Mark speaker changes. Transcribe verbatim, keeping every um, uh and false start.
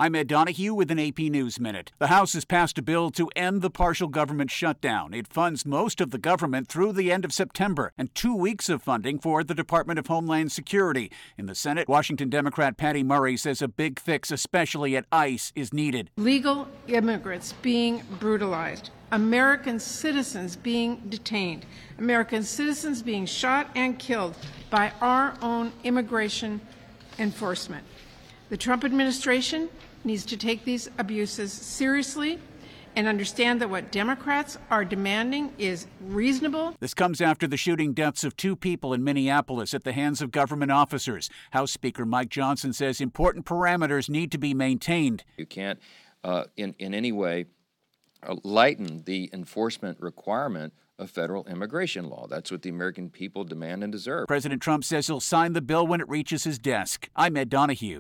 Speaker 1: I'm Ed Donahue with an A P News Minute. The House has passed a bill to end the partial government shutdown. It funds most of the government through the end of September and two weeks of funding for the Department of Homeland Security. In the Senate, Washington Democrat Patty Murray says a big fix, especially at ICE, is needed.
Speaker 2: Legal immigrants being brutalized, American citizens being detained, American citizens being shot and killed by our own immigration enforcement. The Trump administration needs to take these abuses seriously and understand that what Democrats are demanding is reasonable.
Speaker 1: This comes after the shooting deaths of two people in Minneapolis at the hands of government officers. House Speaker Mike Johnson says important parameters need to be maintained.
Speaker 3: You can't, uh, in, in any way, uh, lighten the enforcement requirement of federal immigration law. That's what the American people demand and deserve.
Speaker 1: President Trump says he'll sign the bill when it reaches his desk. I'm Ed Donahue.